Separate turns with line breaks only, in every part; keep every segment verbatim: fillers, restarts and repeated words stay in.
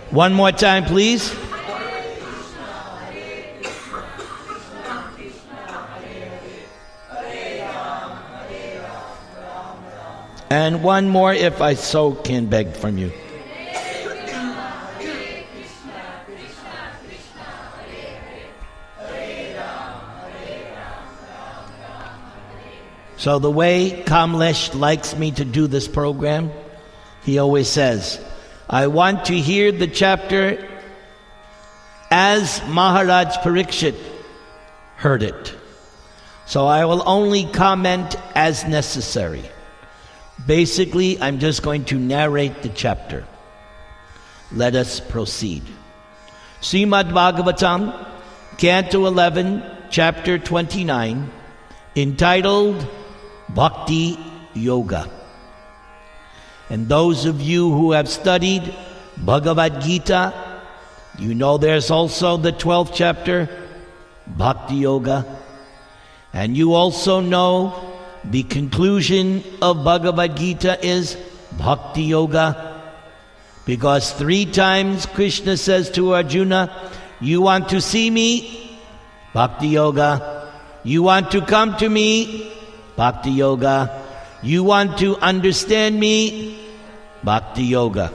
One more time, please. And one more, if I so can beg from you. So the way Kamlesh likes me to do this program, he always says, I want to hear the chapter as Maharaj Parikshit heard it. So I will only comment as necessary. Basically, I'm just going to narrate the chapter. Let us proceed. Srimad Bhagavatam, Canto eleven, Chapter twenty-nine, entitled Bhakti Yoga. And those of you who have studied Bhagavad Gita, you know there's also the twelfth chapter, Bhakti Yoga. And you also know the conclusion of Bhagavad Gita is Bhakti Yoga, because three times Krishna says to Arjuna, you want to see me? Bhakti Yoga. You want to come to me? Bhakti Yoga. You want to understand me? Bhakti Yoga.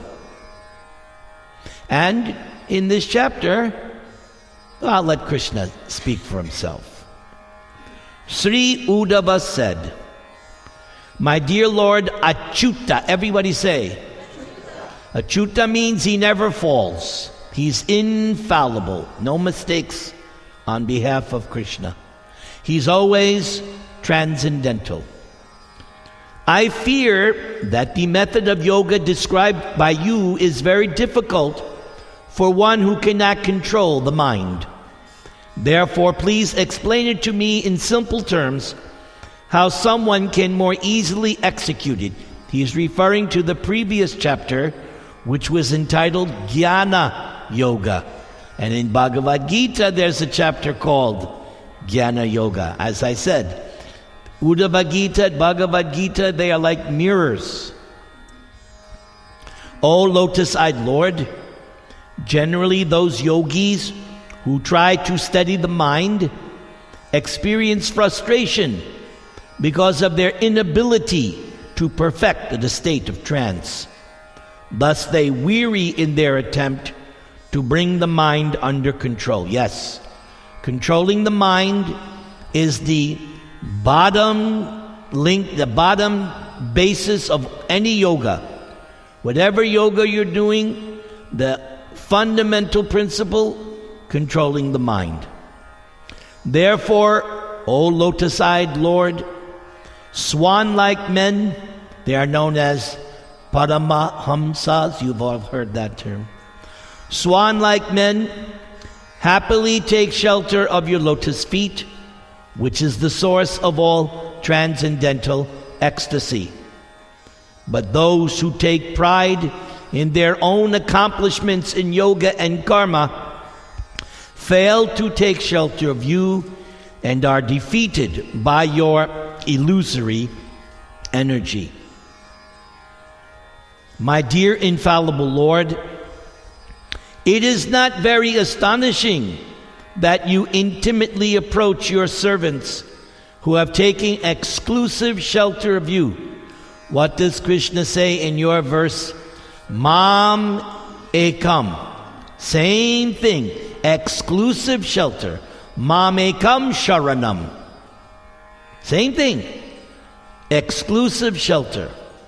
And in this chapter, I'll let Krishna speak for himself. Sri Uddhava said, my dear Lord Achyuta, everybody say, Achyuta means he never falls. He's infallible, no mistakes on behalf of Krishna. He's always transcendental. I fear that the method of yoga described by you is very difficult for one who cannot control the mind. Therefore, please explain it to me in simple terms, how someone can more easily execute it. He is referring to the previous chapter, which was entitled Jnana Yoga. And in Bhagavad Gita, there's a chapter called Jnana Yoga. As I said, Uddhava Gita, Bhagavad Gita, they are like mirrors. O lotus-eyed Lord, generally those yogis who try to steady the mind experience frustration because of their inability to perfect the state of trance. Thus they weary in their attempt to bring the mind under control. Yes, controlling the mind is the bottom link, the bottom basis of any yoga. Whatever yoga you're doing, the fundamental principle, controlling the mind. Therefore, O lotus-eyed Lord, swan-like men, they are known as Paramahamsas, you've all heard that term. Swan-like men happily take shelter of your lotus feet, which is the source of all transcendental ecstasy. But those who take pride in their own accomplishments in yoga and karma fail to take shelter of you and are defeated by your illusory energy. My dear infallible Lord, it is not very astonishing that you intimately approach your servants who have taken exclusive shelter of you. What does Krishna say in your verse? Mam ekam. Same thing. Exclusive shelter. Mam ekam sharanam. Same thing. Exclusive shelter.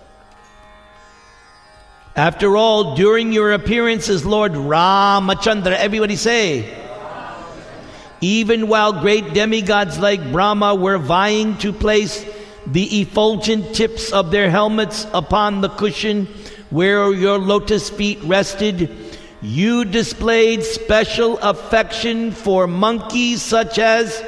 After all, during your appearance as Lord Ramachandra, everybody say, even while great demigods like Brahma were vying to place the effulgent tips of their helmets upon the cushion where your lotus feet rested, you displayed special affection for monkeys such as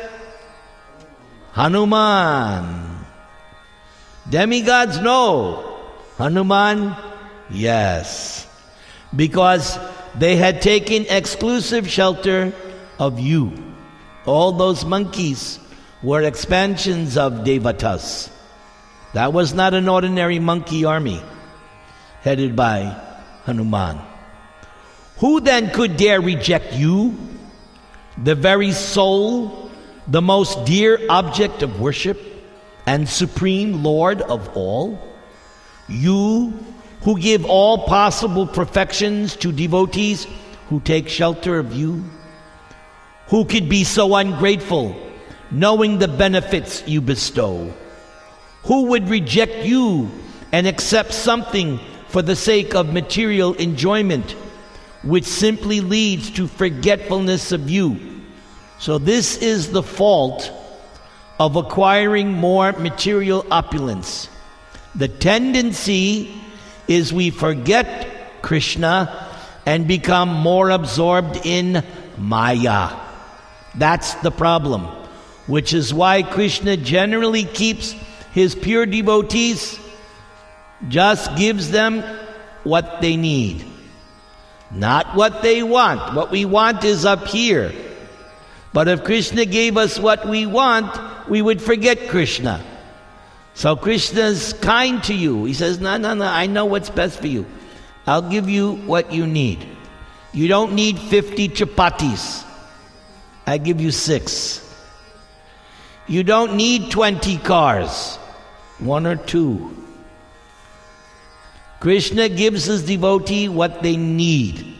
Hanuman. Demigods, no. Hanuman, yes. Because they had taken exclusive shelter of you. All those monkeys were expansions of Devatas. That was not an ordinary monkey army headed by Hanuman. Who then could dare reject you, the very soul, the most dear object of worship and supreme Lord of all? You who give all possible perfections to devotees who take shelter of you? Who could be so ungrateful, knowing the benefits you bestow? Who would reject you and accept something for the sake of material enjoyment, which simply leads to forgetfulness of you? So this is the fault of acquiring more material opulence. The tendency is we forget Krishna and become more absorbed in Maya. That's the problem, which is why Krishna generally keeps his pure devotees, just gives them what they need, not what they want. What we want is up here. But if Krishna gave us what we want, we would forget Krishna. So Krishna's kind to you. He says, no, no, no, I know what's best for you. I'll give you what you need. You don't need fifty chapatis. I give you six. You don't need twenty cars. One or two. Krishna gives his devotee what they need.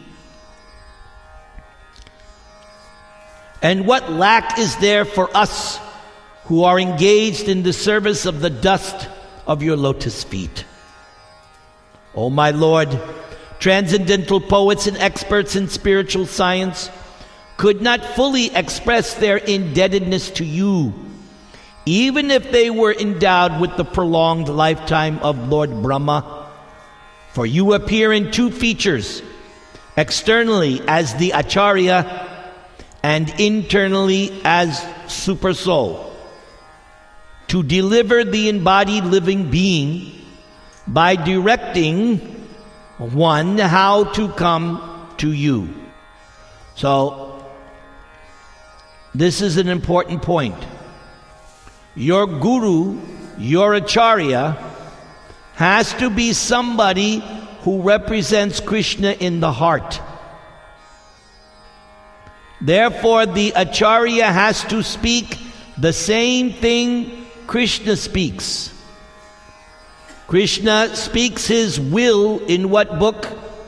And what lack is there for us who are engaged in the service of the dust of your lotus feet? O my Lord, transcendental poets and experts in spiritual science could not fully express their indebtedness to you, even if they were endowed with the prolonged lifetime of Lord Brahma. For you appear in two features, externally as the Acharya and internally as Super Soul, to deliver the embodied living being by directing one how to come to you. So, this is an important point. Your guru, your Acharya, has to be somebody who represents Krishna in the heart. Therefore, the Acharya has to speak the same thing Krishna speaks. Krishna speaks his will in what book?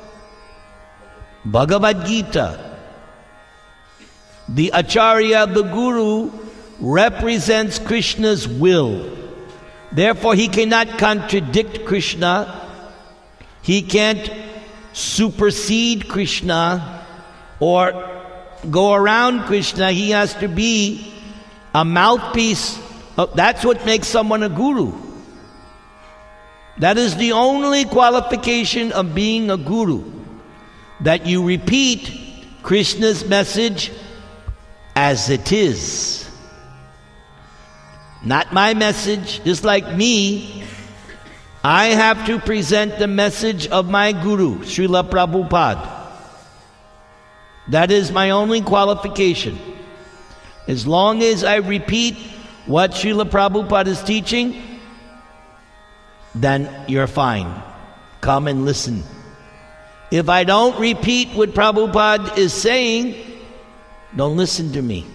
Bhagavad Gita. The Acharya, the Guru, represents Krishna's will. Therefore, he cannot contradict Krishna. He can't supersede Krishna or go around Krishna. He has to be a mouthpiece. That's what makes someone a guru. That is the only qualification of being a guru, that you repeat Krishna's message as it is. Not my message. Just like me, I have to present the message of my guru, Srila Prabhupada. That is my only qualification. As long as I repeat what Srila Prabhupada is teaching, then you're fine. Come and listen. If I don't repeat what Prabhupada is saying, don't listen to me.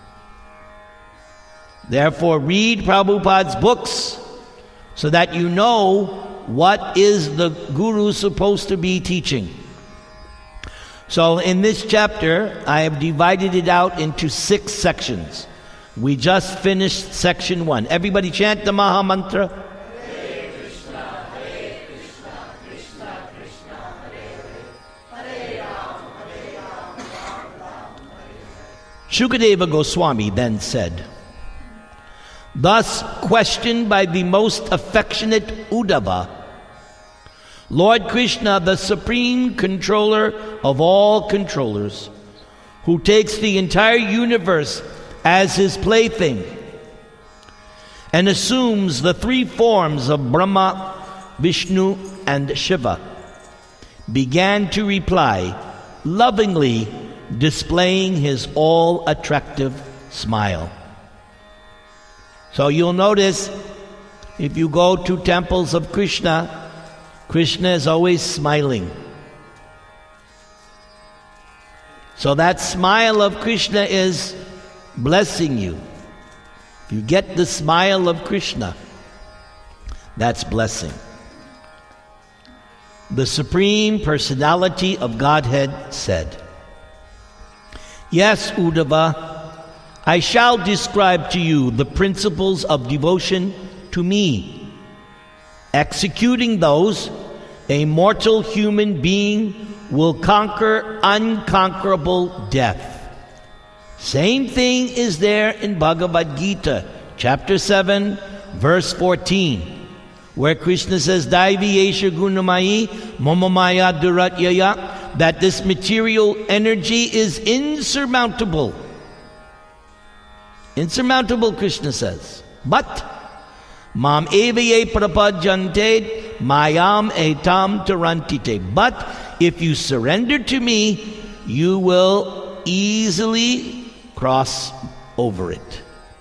Therefore, read Prabhupada's books so that you know what is the guru supposed to be teaching. So in this chapter, I have divided it out into six sections. We just finished section one. Everybody chant the Maha Mantra. Hare Krishna, Hare Krishna, Krishna Krishna, Hare Hare, Hare Ram, Hare Ram, Ram Ram, Hare Hare. Shukadeva Goswami then said, thus questioned by the most affectionate Uddhava, Lord Krishna, the supreme controller of all controllers, who takes the entire universe as his plaything and assumes the three forms of Brahma, Vishnu, and Shiva, began to reply, lovingly displaying his all-attractive smile. So you'll notice, if you go to temples of Krishna, Krishna is always smiling. So that smile of Krishna is blessing you. If you get the smile of Krishna, that's blessing. The Supreme Personality of Godhead said, "Yes, Uddhava, I shall describe to you the principles of devotion to me. Executing those, a mortal human being will conquer unconquerable death." Same thing is there in Bhagavad Gita, chapter seven, verse fourteen, where Krishna says, "Daivi esha gunamayi momamaya duratyaya," that this material energy is insurmountable. Insurmountable, Krishna says. But mam evaye prapajante mayam etam tarantite. But if you surrender to me, you will easily cross over it.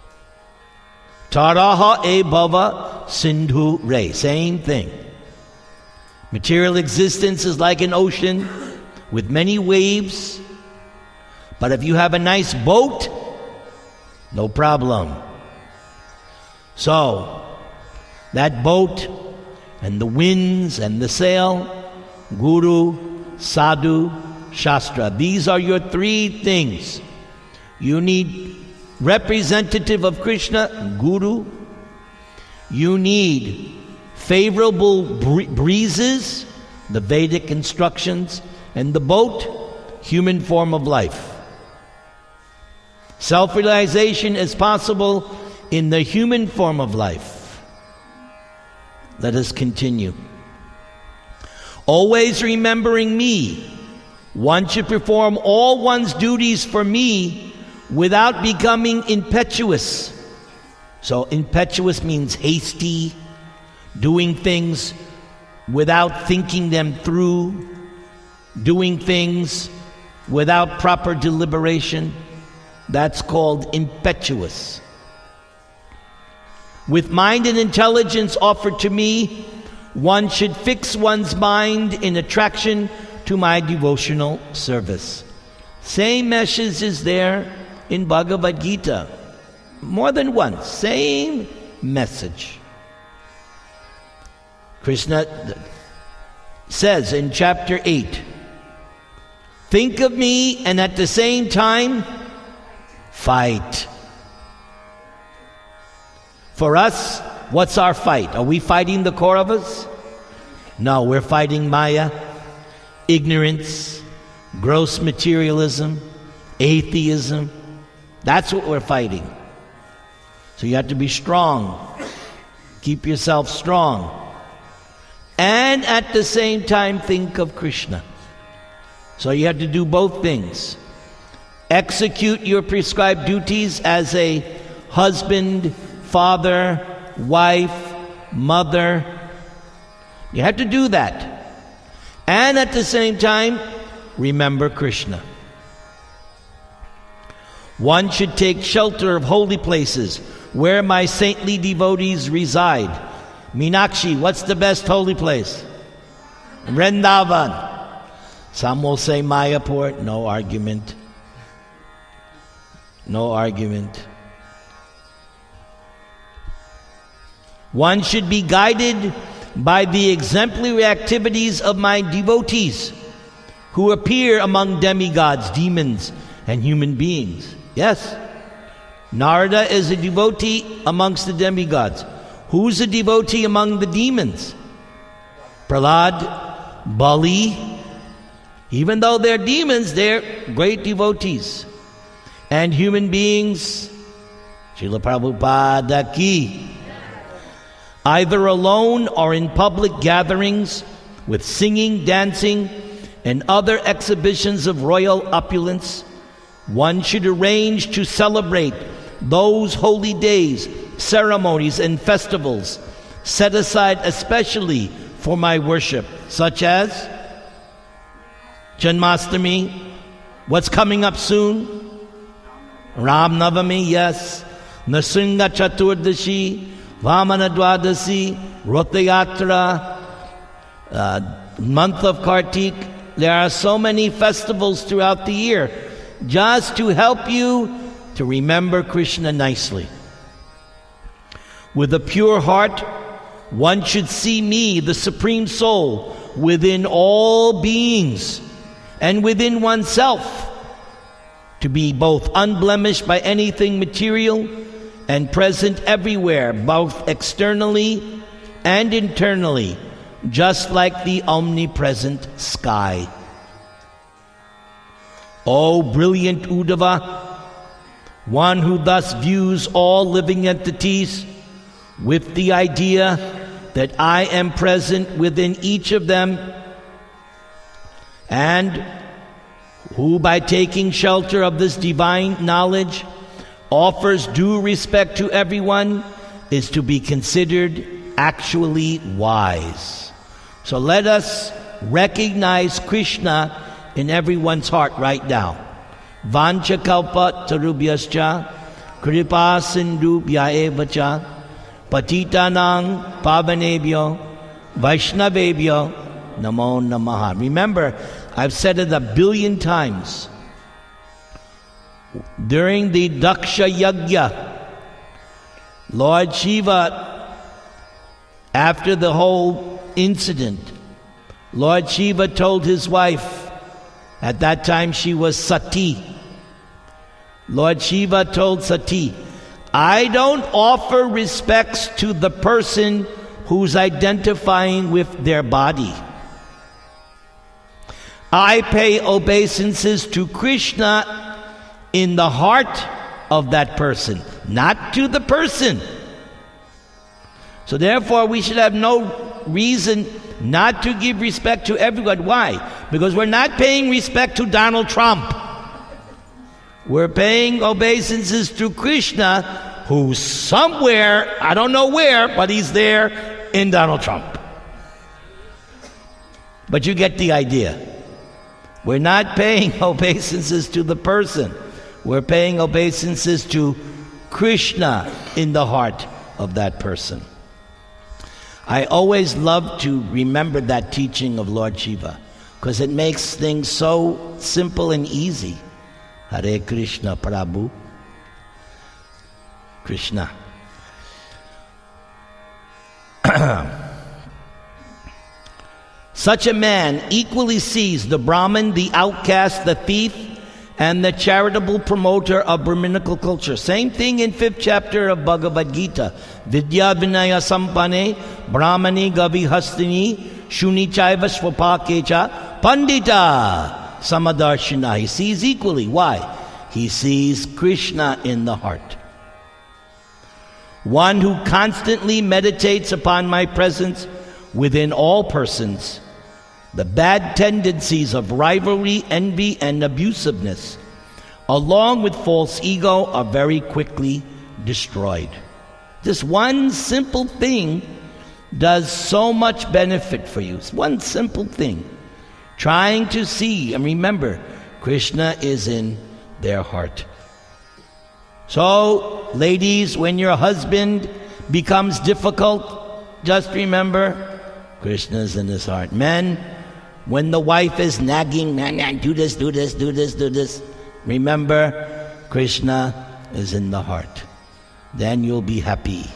Taraha e bhava sindhu re. Same thing. Material existence is like an ocean with many waves. But if you have a nice boat, no problem. So, that boat and the winds and the sail, Guru, Sadhu, Shastra. These are your three things. You need representative of Krishna, Guru. You need favorable breezes, the Vedic instructions, and the boat, human form of life. Self-realization is possible in the human form of life. Let us continue. Always remembering me, one should perform all one's duties for me without becoming impetuous. So impetuous means hasty, doing things without thinking them through, doing things without proper deliberation. That's called impetuous. With mind and intelligence offered to me, one should fix one's mind in attraction to my devotional service. Same message is there in Bhagavad Gita. More than once, same message. Krishna says in chapter eight, think of me and at the same time, fight. For us, what's our fight? Are we fighting the Kauravas? No, we're fighting Maya, ignorance, gross materialism, atheism. That's what we're fighting. So you have to be strong. Keep yourself strong. And at the same time, think of Krishna. So you have to do both things. Execute your prescribed duties as a husband, father, wife, mother. You have to do that. And at the same time, remember Krishna. One should take shelter of holy places where my saintly devotees reside. Meenakshi, what's the best holy place? Vrindavan. Some will say Mayapur. No argument. No argument. One should be guided by the exemplary activities of my devotees who appear among demigods, demons, and human beings. Yes, Narada is a devotee amongst the demigods. Who's a devotee among the demons? Prahlad, Bali. Even though they're demons, they're great devotees. And human beings, Srila Prabhupada ki. Either alone or in public gatherings with singing, dancing, and other exhibitions of royal opulence, one should arrange to celebrate those holy days, ceremonies, and festivals set aside especially for my worship, such as Janmashtami, what's coming up soon? Ram Navami, yes. Nrsimha Chaturdashi, Vamana Dwadasi, Rothayatra, uh, month of Kartik, there are so many festivals throughout the year just to help you to remember Krishna nicely. With a pure heart, one should see me, the Supreme Soul, within all beings and within oneself, to be both unblemished by anything material and present everywhere, both externally and internally, just like the omnipresent sky. O brilliant Uddhava, one who thus views all living entities with the idea that I am present within each of them, and who by taking shelter of this divine knowledge offers due respect to everyone, is to be considered actually wise. So let us recognize Krishna in everyone's heart right now. Vancha kalpa tarubhyascha kripa sindhubhya evacha patitanang pavanebhyo vaishnavebhyo namo namaha. Remember, I've said it a billion times. During the Daksha Yajna, Lord Shiva, after the whole incident, Lord Shiva told his wife, at that time she was Sati, Lord Shiva told Sati, I don't offer respects to the person who's identifying with their body. I pay obeisances to Krishna in the heart of that person, not to the person. So therefore we should have no reason not to give respect to everyone. Why? Because we're not paying respect to Donald Trump. We're paying obeisances to Krishna, who's somewhere, I don't know where, but he's there in Donald Trump. But you get the idea. We're not paying obeisances to the person. We're paying obeisances to Krishna in the heart of that person. I always love to remember that teaching of Lord Shiva, because it makes things so simple and easy. Hare Krishna Prabhu. Krishna. Such a man equally sees the Brahmin, the outcast, the thief, and the charitable promoter of Brahminical culture. Same thing in fifth chapter of Bhagavad Gita. Vidya Vinaya Sampane Brahmani Gavi Hastini Shuni Chaiva Swapakecha Pandita Samadarshina. He sees equally. Why? He sees Krishna in the heart. One who constantly meditates upon my presence within all persons, the bad tendencies of rivalry, envy, and abusiveness, along with false ego, are very quickly destroyed. This one simple thing does so much benefit for you. It's one simple thing. Trying to see and remember, Krishna is in their heart. So, ladies, when your husband becomes difficult, just remember, Krishna is in his heart. Men, when the wife is nagging, man, man, do this, do this, do this, do this, remember, Krishna is in the heart. Then you'll be happy.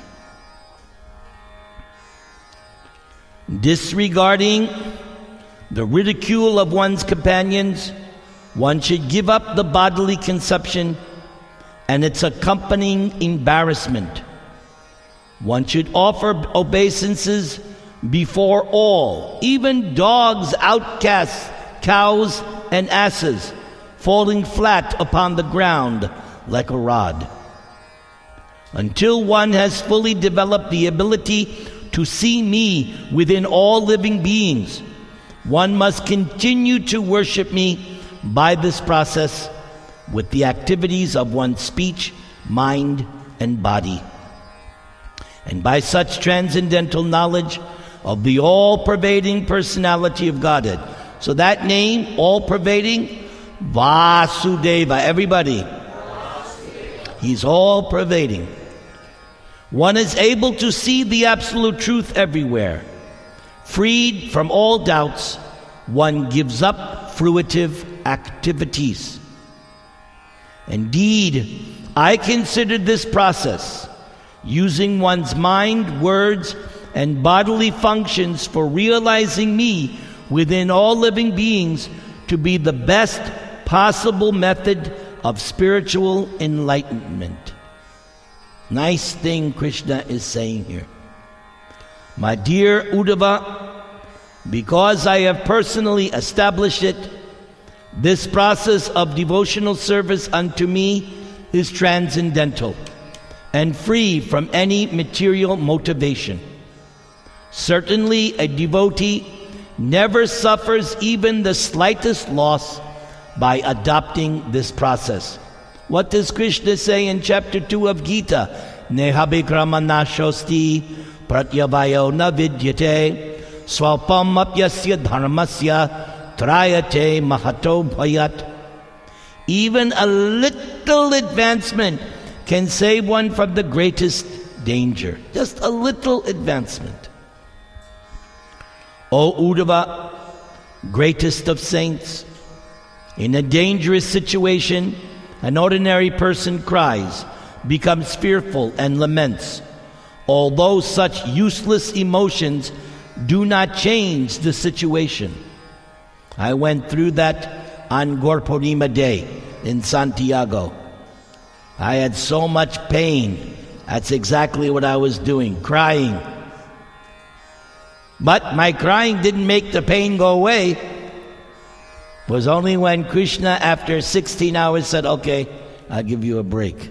Disregarding the ridicule of one's companions, one should give up the bodily conception and its accompanying embarrassment. One should offer obeisances before all, even dogs, outcasts, cows, and asses, falling flat upon the ground like a rod. Until one has fully developed the ability to see me within all living beings, one must continue to worship me by this process with the activities of one's speech, mind, and body. And by such transcendental knowledge of the all-pervading personality of Godhead. So that name, all-pervading, Vasudeva, everybody. He's all-pervading. One is able to see the absolute truth everywhere, freed from all doubts, one gives up fruitive activities. Indeed, I consider this process, using one's mind, words, and bodily functions for realizing me within all living beings, to be the best possible method of spiritual enlightenment. Nice thing Krishna is saying here. My dear Uddhava, because I have personally established it, this process of devotional service unto me is transcendental and free from any material motivation. Certainly, a devotee never suffers even the slightest loss by adopting this process. What does Krishna say in chapter two of Gita? Nehabhikrama nashosti pratyavayo na vidyate swalpam apyasya dharmasya trayate mahato bhayat. Even a little advancement can save one from the greatest danger. Just a little advancement. O Uddhava, greatest of saints, in a dangerous situation, an ordinary person cries, becomes fearful, and laments. Although such useless emotions do not change the situation. I went through that on Gorpurnima Day in Santiago. I had so much pain. That's exactly what I was doing, crying. But my crying didn't make the pain go away. It was only when Krishna, after sixteen hours, said, okay, I'll give you a break.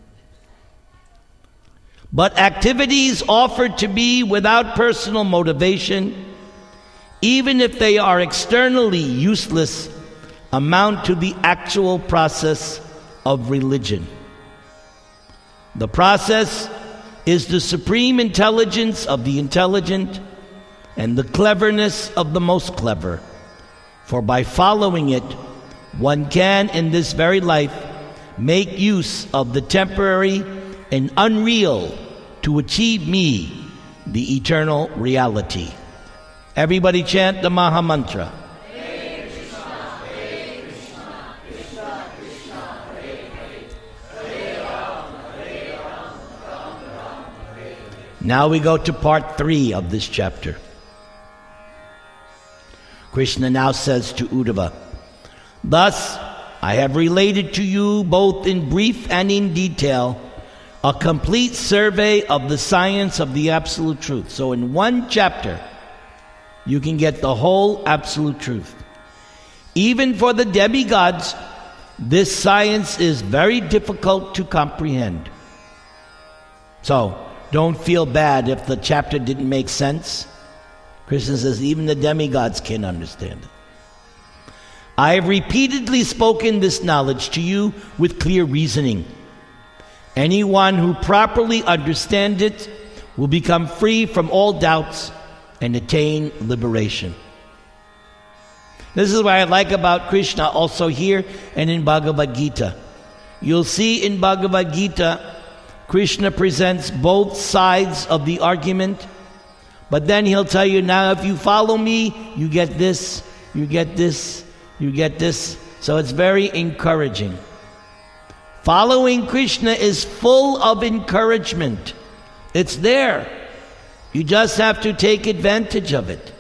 But activities offered to me without personal motivation, even if they are externally useless, amount to the actual process of religion. The process is the supreme intelligence of the intelligent and the cleverness of the most clever. For by following it, one can, in this very life, make use of the temporary and unreal to achieve me, the eternal reality. Everybody chant the Maha Mantra.
Hare Krishna, Hare Krishna, Krishna Krishna, Hare Hare, Hare Rama, Hare Rama, Rama Rama, Hare Hare.
Now we go to part three of this chapter. Krishna now says to Uddhava, thus I have related to you both in brief and in detail a complete survey of the science of the absolute truth. So in one chapter, you can get the whole absolute truth. Even for the demigods, this science is very difficult to comprehend. So don't feel bad if the chapter didn't make sense. Krishna says even the demigods can't understand it. I have repeatedly spoken this knowledge to you with clear reasoning. Anyone who properly understands it will become free from all doubts and attain liberation. This is what I like about Krishna also here and in Bhagavad Gita. You'll see in Bhagavad Gita, Krishna presents both sides of the argument, but then he'll tell you, now if you follow me, you get this, you get this, you get this. So it's very encouraging. Following Krishna is full of encouragement. It's there. You just have to take advantage of it.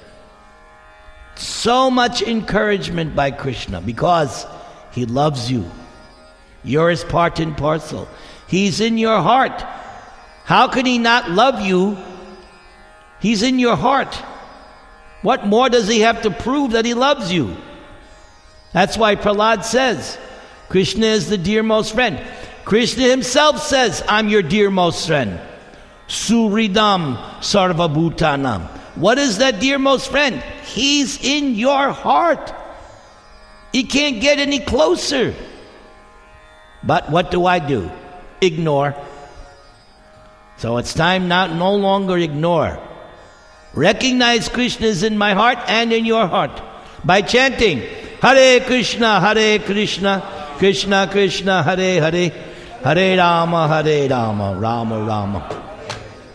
So much encouragement by Krishna because he loves you. You're his part and parcel. He's in your heart. How could he not love you? He's in your heart. What more does he have to prove that he loves you? That's why Prahlad says, Krishna is the dearmost friend. Krishna himself says, I'm your dearmost friend. Suridam sarvabhutanam. What is that dearmost friend? He's in your heart. He can't get any closer. But what do I do? Ignore. So it's time now no longer ignore. Recognize Krishna is in my heart and in your heart by chanting Hare Krishna, Hare Krishna, Krishna Krishna, Hare Hare, Hare Rama, Hare Rama, Rama Rama.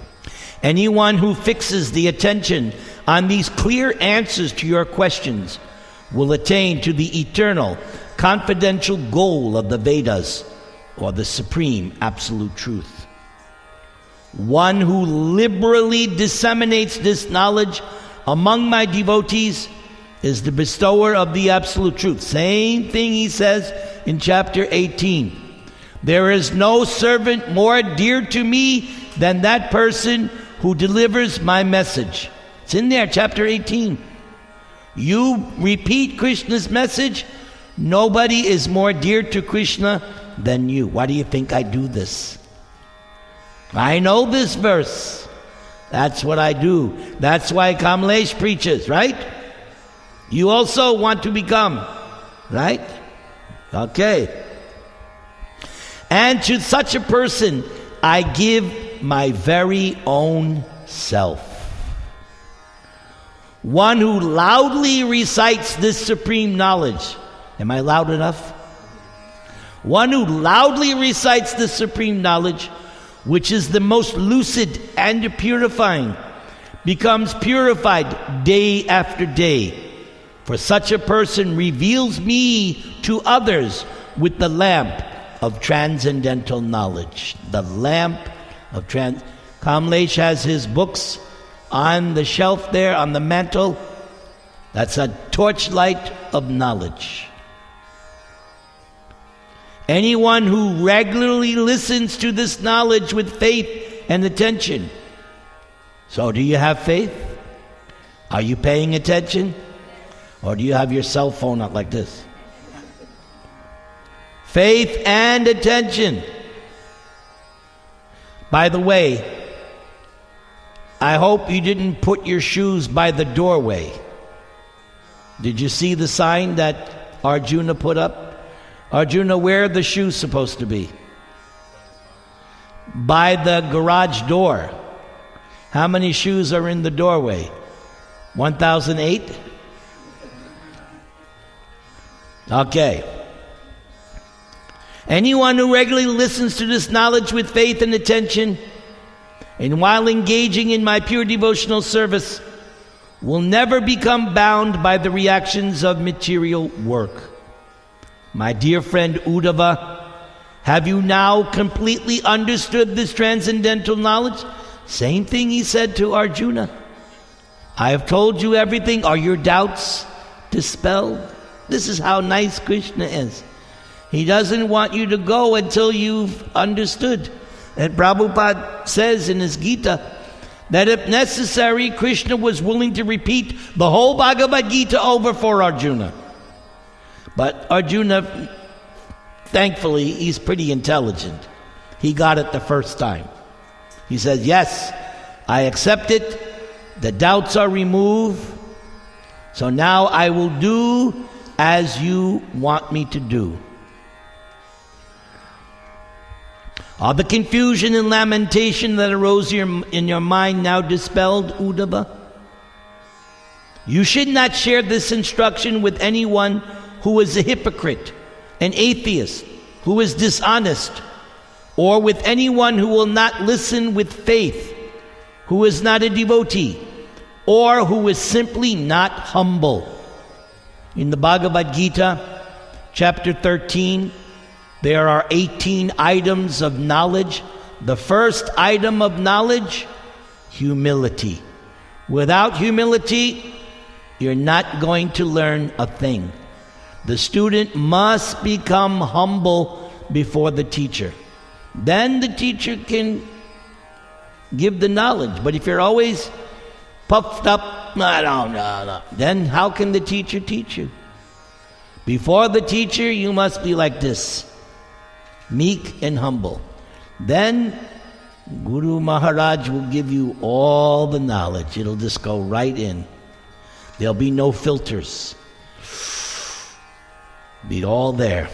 Anyone who fixes the attention on these clear answers to your questions will attain to the eternal, confidential goal of the Vedas, or the supreme absolute truth. One who liberally disseminates this knowledge among my devotees is the bestower of the absolute truth. Same thing he says in chapter eighteen. There is no servant more dear to me than that person who delivers my message. It's in there, chapter eighteen. You repeat Krishna's message, nobody is more dear to Krishna than you. Why do you think I do this? I know this verse. That's what I do. That's why Kamlesh preaches, right? You also want to become, right? Okay. And to such a person, I give my very own self. One who loudly recites this supreme knowledge. Am I loud enough? One who loudly recites this supreme knowledge, which is the most lucid and purifying, becomes purified day after day. For such a person reveals me to others with the lamp of transcendental knowledge. The lamp of trans... Kamlesh has his books on the shelf there, on the mantle. That's a torchlight of knowledge. Anyone who regularly listens to this knowledge with faith and attention. So do you have faith? Are you paying attention? Or do you have your cell phone out like this? Faith and attention. By the way, I hope you didn't put your shoes by the doorway. Did you see the sign that Arjuna put up? Arjuna, where are the shoes supposed to be? By the garage door. How many shoes are in the doorway? one thousand eight? Okay. Anyone who regularly listens to this knowledge with faith and attention, and while engaging in my pure devotional service, will never become bound by the reactions of material work. My dear friend Uddhava, have you now completely understood this transcendental knowledge? Same thing he said to Arjuna. I have told you everything. Are your doubts dispelled? This is how nice Krishna is. He doesn't want you to go until you've understood. And Prabhupada says in his Gita that if necessary, Krishna was willing to repeat the whole Bhagavad Gita over for Arjuna. But Arjuna, thankfully, he's pretty intelligent. He got it the first time. He says, yes, I accept it. The doubts are removed. So now I will do as you want me to do. Are the confusion and lamentation that arose in your mind now dispelled, Uddhava? You should not share this instruction with anyone who is a hypocrite, an atheist, who is dishonest, or with anyone who will not listen with faith, who is not a devotee, or who is simply not humble. In the Bhagavad Gita, chapter thirteen, there are eighteen items of knowledge. The first item of knowledge, humility. Without humility, you're not going to learn a thing. The student must become humble before the teacher. Then the teacher can give the knowledge. But if you're always puffed up, I don't know, then how can the teacher teach you? Before the teacher, you must be like this, meek and humble. Then Guru Maharaj will give you all the knowledge. It'll just go right in. There'll be no filters. Be all there.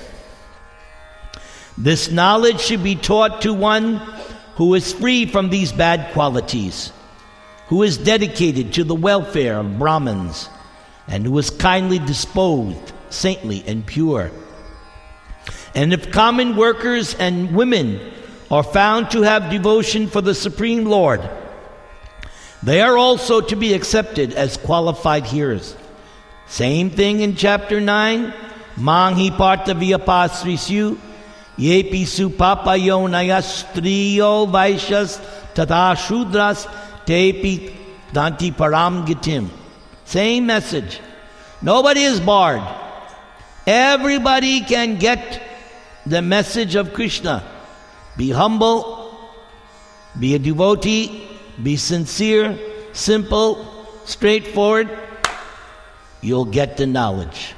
This knowledge should be taught to one who is free from these bad qualities, who is dedicated to the welfare of Brahmins, and who is kindly disposed, saintly and pure. And if common workers and women are found to have devotion for the Supreme Lord, they are also to be accepted as qualified hearers. Same thing in chapter nine. Manghi parta vyapasrisyu yepi supapayo nayastriyo vaishas tata shudras tepi danti param gitim. Same message. Nobody is barred. Everybody can get the message of Krishna. Be humble, be a devotee, be sincere, simple, straightforward. You'll get the knowledge.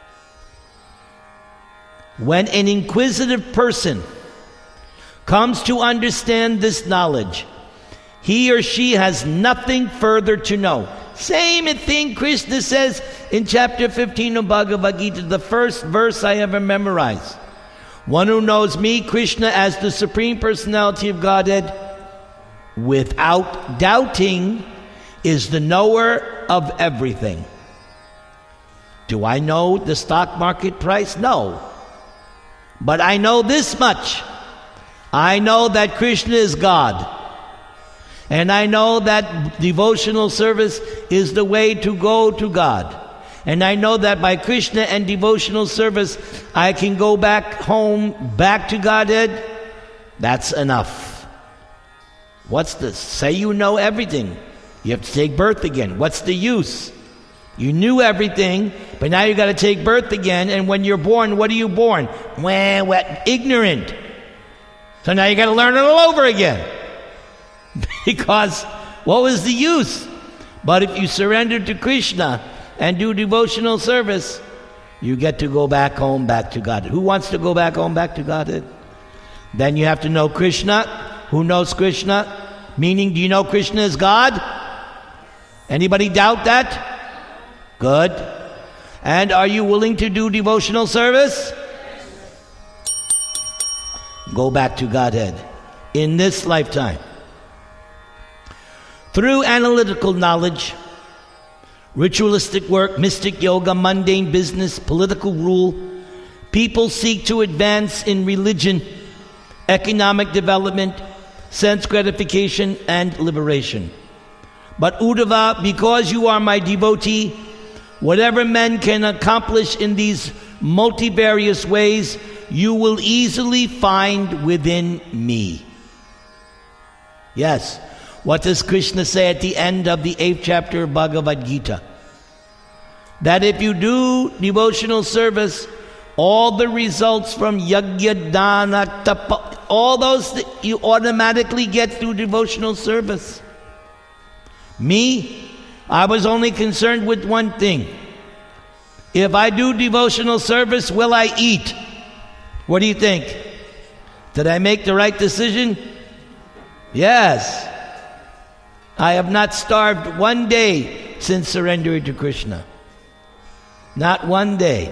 When an inquisitive person comes to understand this knowledge, he or she has nothing further to know. Same thing Krishna says in chapter fifteen of Bhagavad Gita, the first verse I ever memorized. One who knows me, Krishna, as the Supreme Personality of Godhead, without doubting, is the knower of everything. Do I know the stock market price? No. But I know this much. I know that Krishna is God. And I know that devotional service is the way to go to God. And I know that by Krishna and devotional service, I can go back home, back to Godhead. That's enough. What's this? Say you know everything. You have to take birth again. What's the use? You knew everything, but now you got to take birth again. And when you're born, what are you born? Well, well ignorant. So now you got to learn it all over again. Because what was the use? But if you surrender to Krishna and do devotional service, you get to go back home, back to God. Who wants to go back home, back to God? Then you have to know Krishna. Who knows Krishna? Meaning, do you know Krishna is God? Anybody doubt that? Good. And are you willing to do devotional service? Go back to Godhead in this lifetime. Through analytical knowledge, ritualistic work, mystic yoga, mundane business, political rule, people seek to advance in religion, economic development, sense gratification, and liberation. But Uddhava, because you are my devotee, whatever men can accomplish in these multivarious ways, you will easily find within me. Yes. What does Krishna say at the end of the eighth chapter of Bhagavad Gita? That if you do devotional service, all the results from yajna, dana, tapa, all those that you automatically get through devotional service. Me, I was only concerned with one thing. If I do devotional service, will I eat? What do you think? Did I make the right decision? Yes. I have not starved one day since surrendering to Krishna. Not one day.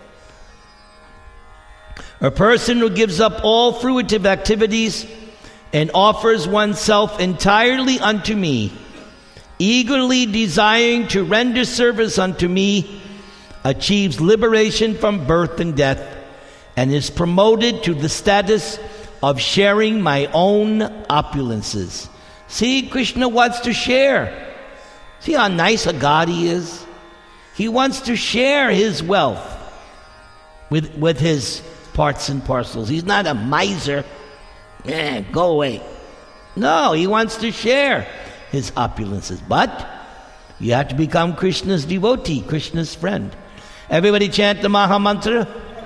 A person who gives up all fruitive activities and offers oneself entirely unto me, eagerly desiring to render service unto me, achieves liberation from birth and death, and is promoted to the status of sharing my own opulences. See, Krishna wants to share. See how nice a God he is? He wants to share his wealth with, with his parts and parcels. He's not a miser. Eh, go away. No, he wants to share his opulences. But you have to become Krishna's devotee, Krishna's friend. Everybody chant the Maha Mantra.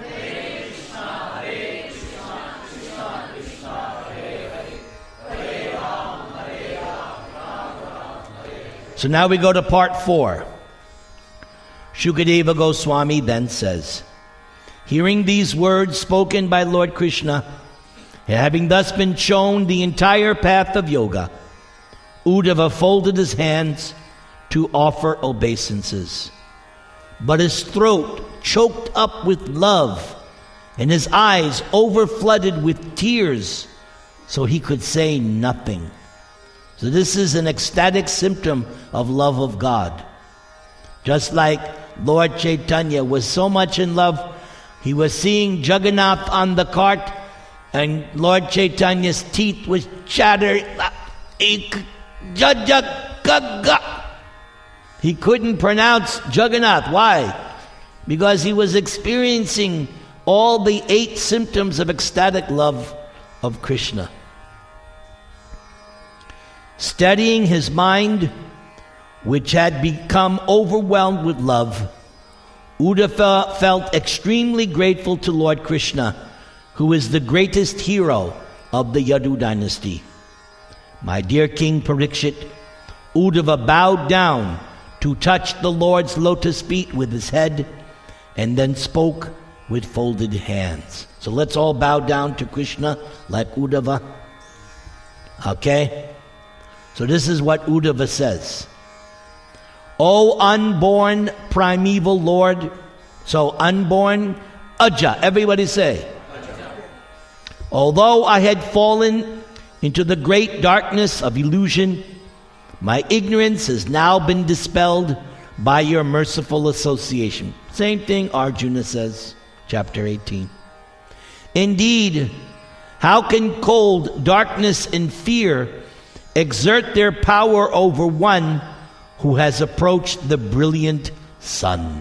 So now we go to part four. Shukadeva Goswami then says, hearing these words spoken by Lord Krishna, having thus been shown the entire path of yoga, Uddhava folded his hands to offer obeisances. But his throat choked up with love, and his eyes overflooded with tears, so he could say nothing. So this is an ecstatic symptom of love of God. Just like Lord Chaitanya was so much in love, he was seeing Jagannath on the cart, and Lord Chaitanya's teeth was chattering. He couldn't pronounce Jagannath. Why? Because he was experiencing all the eight symptoms of ecstatic love of Krishna. Steadying his mind, which had become overwhelmed with love, Uddhava felt extremely grateful to Lord Krishna, who is the greatest hero of the Yadu dynasty. My dear King Parikshit, Uddhava bowed down to touch the Lord's lotus feet with his head and then spoke with folded hands. So let's all bow down to Krishna like Uddhava. Okay? So this is what Uddhava says. O unborn primeval Lord, so unborn, Aja, everybody say. Aja. Although I had fallen into the great darkness of illusion, my ignorance has now been dispelled by your merciful association. Same thing Arjuna says, chapter eighteen. Indeed, how can cold, darkness, and fear exert their power over one who has approached the brilliant sun?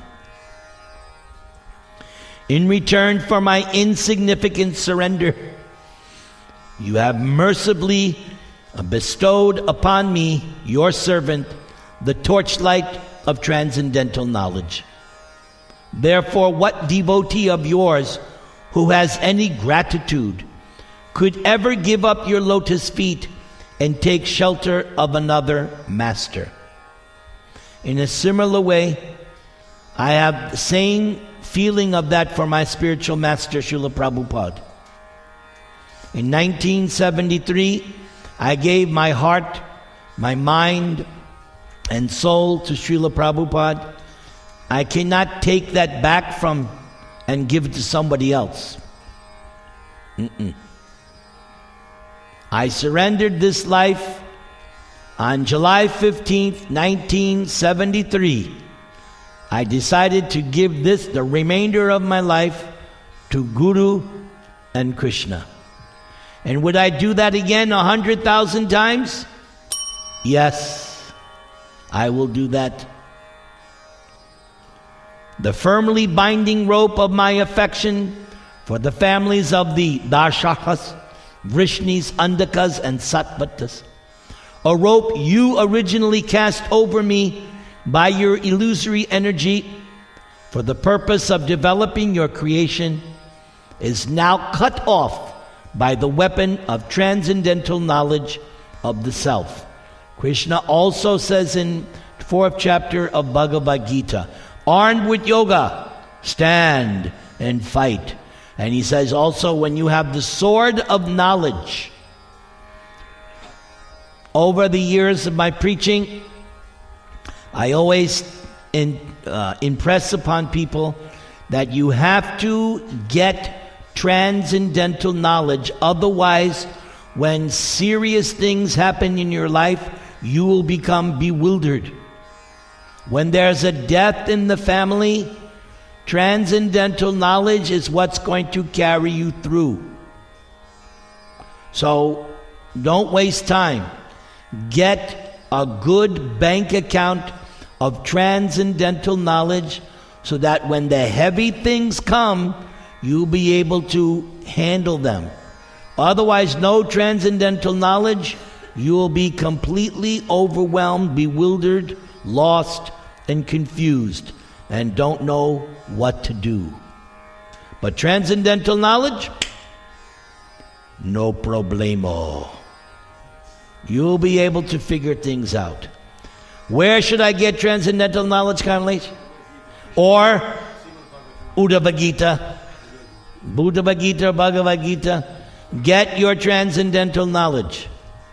In return for my insignificant surrender, you have mercifully bestowed upon me, your servant, the torchlight of transcendental knowledge. Therefore, what devotee of yours who has any gratitude could ever give up your lotus feet and take shelter of another master? In a similar way, I have the same feeling of that for my spiritual master, Srila Prabhupada. In nineteen seventy-three, I gave my heart, my mind, and soul to Srila Prabhupada. I cannot take that back from and give it to somebody else. Mm-mm. I surrendered this life on July fifteenth, nineteen seventy-three. I decided to give this, the remainder of my life, to Guru and Krishna. And would I do that again a hundred thousand times? Yes, I will do that. The firmly binding rope of my affection for the families of the Darshahas, Vrishnis, Andakas, and Sattvatas, a rope you originally cast over me by your illusory energy for the purpose of developing your creation, is now cut off by the weapon of transcendental knowledge of the self. Krishna also says in fourth chapter of Bhagavad Gita, armed with yoga, stand and fight. And he says also, when you have the sword of knowledge. Over the years of my preaching, I always in, uh, impress upon people that you have to get transcendental knowledge. Otherwise, when serious things happen in your life, you will become bewildered. When there's a death in the family, transcendental knowledge is what's going to carry you through. So, don't waste time. Get a good bank account of transcendental knowledge so that when the heavy things come, you'll be able to handle them. Otherwise, no transcendental knowledge, you will be completely overwhelmed, bewildered, lost, and confused, and don't know what to do. But transcendental knowledge, no problemo. You'll be able to figure things out. Where should I get transcendental knowledge, Kamlesh? Or Uddhava Gita, Buddha Gita, Bhagavad Gita. Get your transcendental knowledge.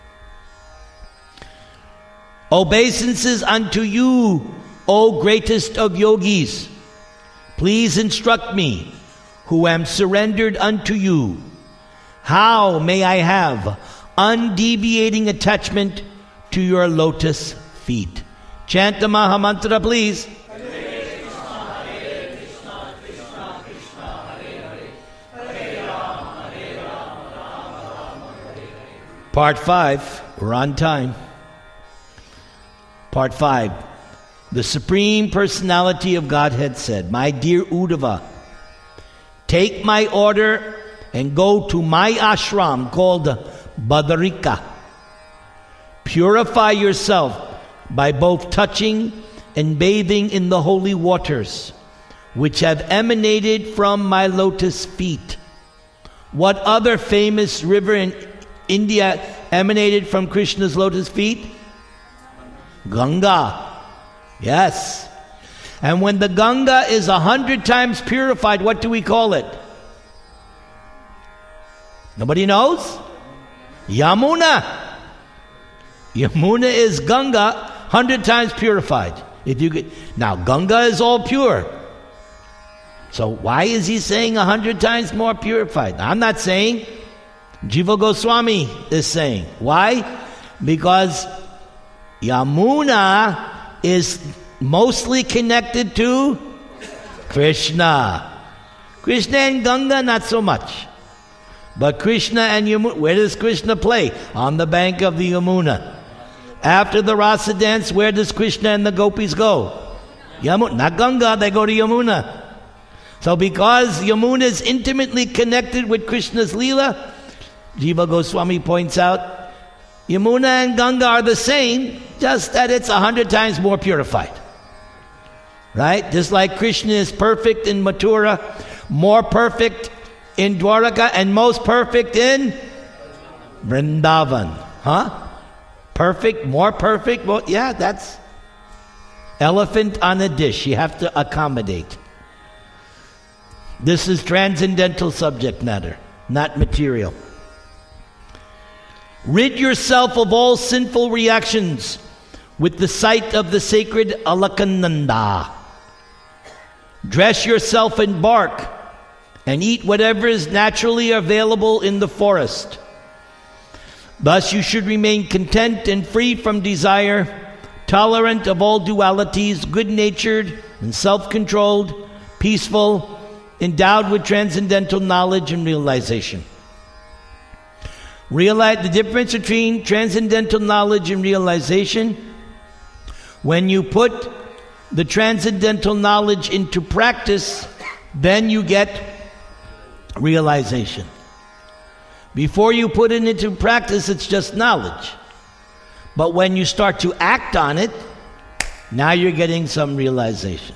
Obeisances unto you, O greatest of yogis. Please instruct me, who am surrendered unto you. How may I have undeviating attachment to your lotus feet? Chant the Maha Mantra, please. Part five, we're on time. Part five. the Supreme Personality of Godhead said, "My dear Uddhava, take my order and go to my ashram called Badarika. Purify yourself by both touching and bathing in the holy waters, which have emanated from my lotus feet." What other famous river in India emanated from Krishna's lotus feet? Ganga. Yes. And when the Ganga is a hundred times purified, what do we call it? Nobody knows? Yamuna. Yamuna is Ganga, hundred times purified. If you get, now Ganga is all pure. So why is he saying a hundred times more purified? I'm not saying. Jiva Goswami is saying. Why? Because Yamuna is mostly connected to Krishna. Krishna and Ganga, not so much. But Krishna and Yamuna, where does Krishna play? On the bank of the Yamuna. After the Rasa dance, where does Krishna and the gopis go? Yamuna, not Ganga, they go to Yamuna. So because Yamuna is intimately connected with Krishna's Leela, Jiva Goswami points out, Yamuna and Ganga are the same, just that it's a hundred times more purified. Right? Just like Krishna is perfect in Mathura, more perfect in Dwaraka, and most perfect in Vrindavan. Huh? Perfect, more perfect? Well, yeah, that's elephant on a dish. You have to accommodate. This is transcendental subject matter, not material. Rid yourself of all sinful reactions with the sight of the sacred Alakananda. Dress yourself in bark and eat whatever is naturally available in the forest. Thus you should remain content and free from desire, tolerant of all dualities, good-natured and self-controlled, peaceful, endowed with transcendental knowledge and realization. Realize the difference between transcendental knowledge and realization. When you put the transcendental knowledge into practice, then you get realization. Before you put it into practice, it's just knowledge. But when you start to act on it, now you're getting some realization.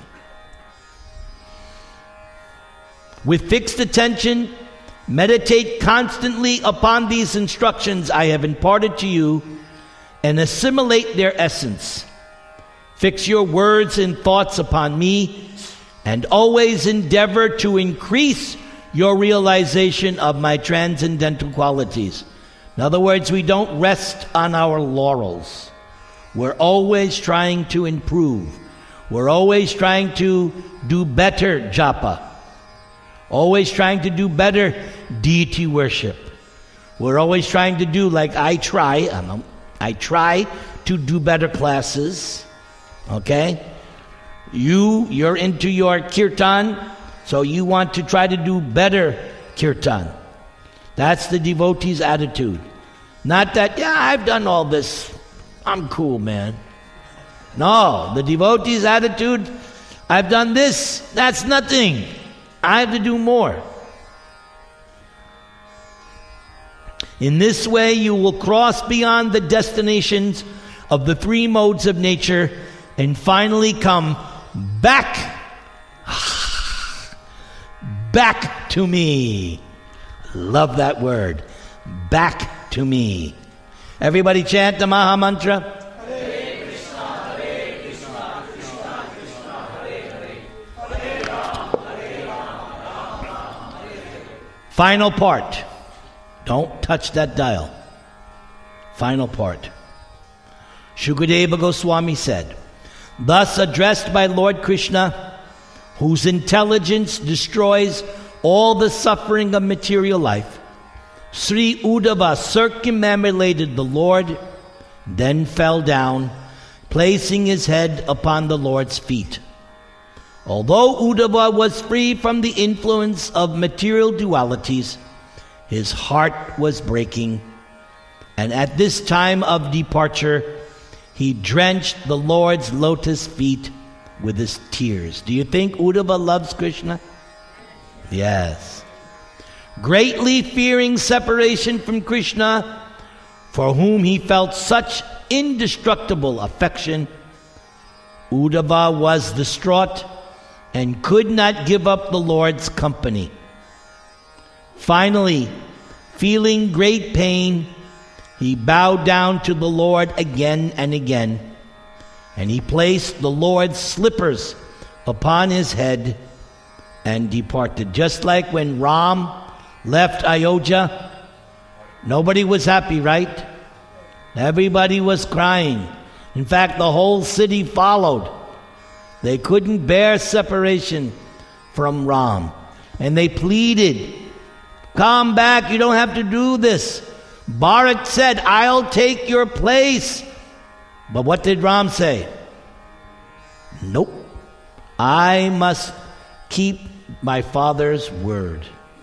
With fixed attention, meditate constantly upon these instructions I have imparted to you and assimilate their essence. Fix your words and thoughts upon me and always endeavor to increase your realization of my transcendental qualities. In other words, we don't rest on our laurels. We're always trying to improve. We're always trying to do better japa. Always trying to do better deity worship. We're always trying to do, like I try, I'm, I try to do better classes. Okay? You, you're into your kirtan, so you want to try to do better kirtan. That's the devotee's attitude. Not that, yeah, I've done all this. I'm cool, man. No, the devotee's attitude, I've done this. That's nothing. I have to do more. In this way, you will cross beyond the destinations of the three modes of nature and finally come back, back to me. Love that word. Back to me. Everybody chant the Maha Mantra. Final part. Don't touch that dial. Final part. Shukadeva Goswami said, thus addressed by Lord Krishna, whose intelligence destroys all the suffering of material life, Sri Uddhava circumambulated the Lord, then fell down, placing his head upon the Lord's feet. Although Uddhava was free from the influence of material dualities, his heart was breaking, and at this time of departure, he drenched the Lord's lotus feet with his tears. Do you think Uddhava loves Krishna? Yes. Greatly fearing separation from Krishna, for whom he felt such indestructible affection, Uddhava was distraught and could not give up the Lord's company. Finally, feeling great pain, he bowed down to the Lord again and again, and he placed the Lord's slippers upon his head and departed. Just like when Ram left Ayodhya, nobody was happy, right? Everybody was crying. In fact, the whole city followed. They couldn't bear separation from Ram. And they pleaded, come back, you don't have to do this. Bharat said, I'll take your place. But what did Ram say? Nope. I must keep my father's word.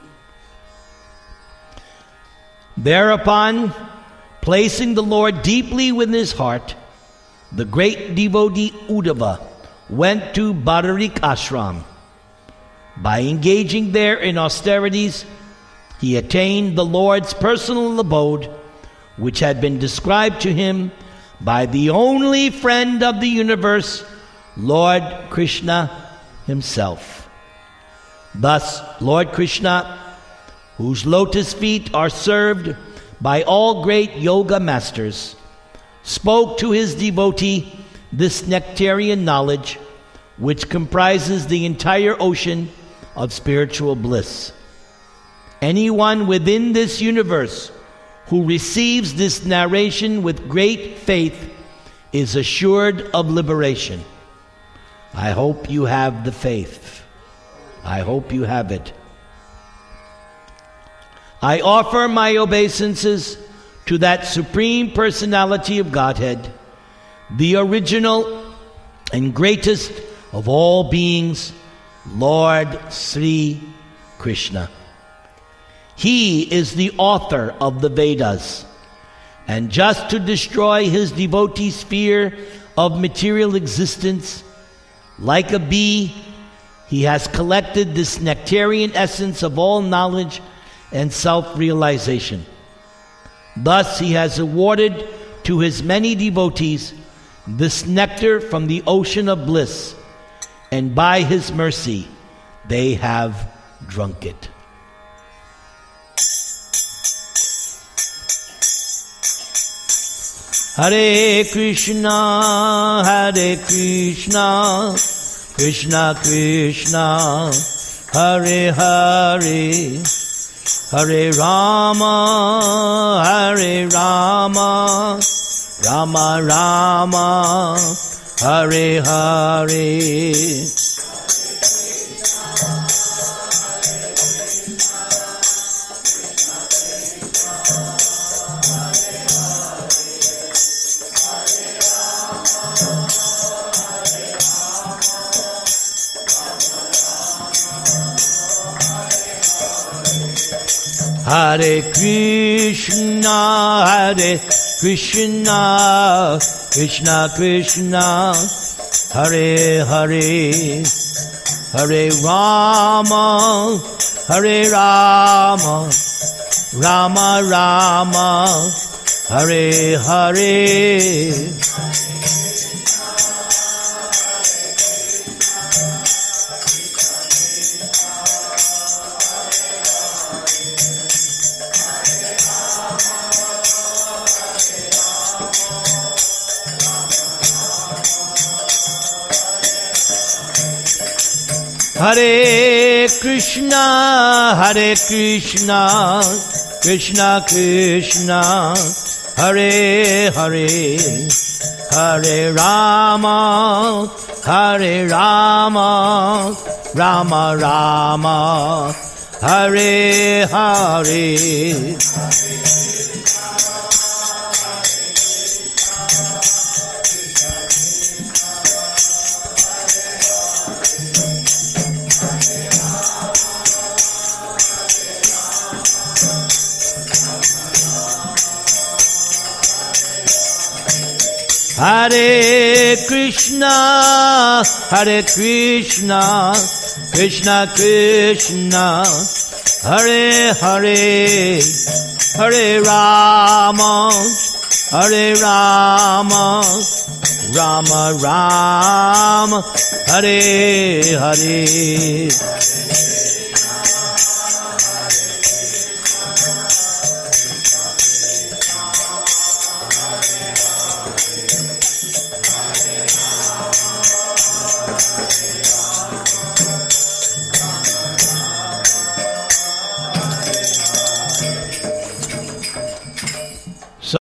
Thereupon, placing the Lord deeply within his heart, the great devotee Uddhava went to Badarik Ashram. By engaging there in austerities, he attained the Lord's personal abode, which had been described to him by the only friend of the universe, Lord Krishna himself. Thus, Lord Krishna, whose lotus feet are served by all great yoga masters, spoke to his devotee this nectarian knowledge, which comprises the entire ocean of spiritual bliss. Anyone within this universe who receives this narration with great faith is assured of liberation. I hope you have the faith. I hope you have it. I offer my obeisances to that Supreme Personality of Godhead, the original and greatest of all beings, Lord Sri Krishna. He is the author of the Vedas, and just to destroy his devotees' fear of material existence, like a bee, he has collected this nectarian essence of all knowledge and self-realization. Thus he has awarded to his many devotees this nectar from the ocean of bliss, and by his mercy they have drunk it. Hare Krishna, Hare Krishna, Krishna Krishna, Hare Hare, Hare Rama, Hare Rama, Rama Rama, Hare Hare. Hare Krishna, Hare Krishna, Krishna Krishna, Hare Hare, Hare Rama, Hare Rama, Rama Rama, Hare Hare. Hare Krishna, Hare Krishna, Krishna Krishna, Hare Hare, Hare Rama, Hare Rama, Rama Rama, Hare Hare. Hare Krishna, Hare Krishna, Krishna Krishna, Hare Hare, Hare Rama, Hare Rama, Rama Rama, Hare Hare.